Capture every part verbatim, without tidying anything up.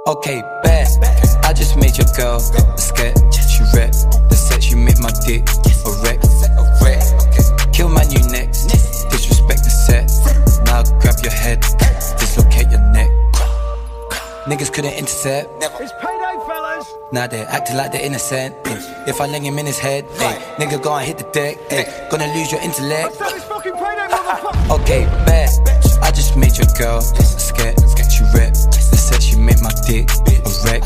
Okay, bet. I just made your girl a scared. She rep the set, she made my dick a wreck. Kill my new next. Disrespect the set. Now grab your head, dislocate your neck. Niggas couldn't intercept. It's payday, fellas. Now they're acting like they're innocent. If I lay him in his head, ay, nigga go and hit the deck. Ay, gonna lose your intellect. It's fucking payday, motherfucker. Okay, bet. I just made your girl a scared. She rep the set, she made my dick a wreck.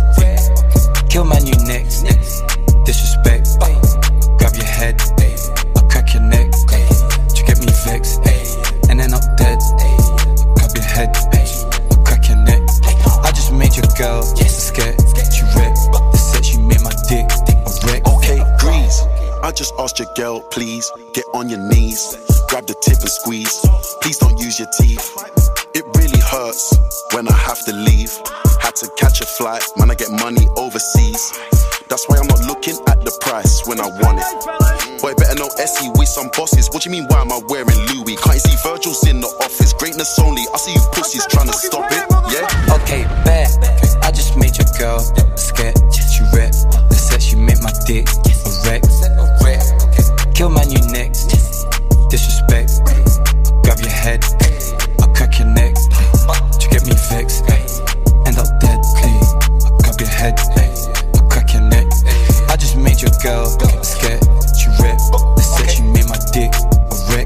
Kill my new next. Disrespect. Grab your head, I'll crack your neck. You get me vexed, and then I'm dead. Grab your head, I'll crack your neck. I just made your girl scared. She rep the set, she made my dick a wreck. Okay, Grease, I just asked your girl, please get on your knees, grab the tip and squeeze. Please don't use your teeth. It really hurts when I have to leave. Had to catch a flight, man, I get money overseas. That's why I'm not looking at the price when I want it. Boy, better know Essie with some bosses. What do you mean, why am I wearing Louis? Can't you see Virgil's in the office? Greatness only, I see you pussies trying to stop it, yeah? Okay, bet. I just made your girl scared. She rep the set, she made my dick a wreck. Kill my new next. Disrespect. Grab your head, I'll crack your neck. You get me vexed, end up dead. I'll grab your head, I'll crack your neck. I just made your girl scared. She rep the set, she made my dick a wreck.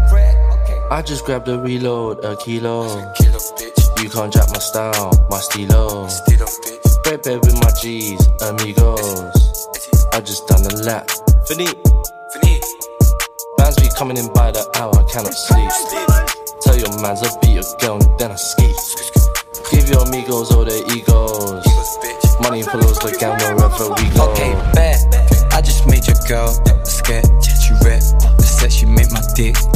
I just grabbed a reload, a kilo. You can't jack my style, my stilo. Bread bed with my G's, amigos. I just done the lap. Finit. Man's be coming in by the hour, I cannot sleep. Tell your mans I'll beat your girl and then I ski. Give your amigos all their egos. Money follows the gang wherever we go. Okay, bet. I just made your girl scared. She rep the set, she made my dick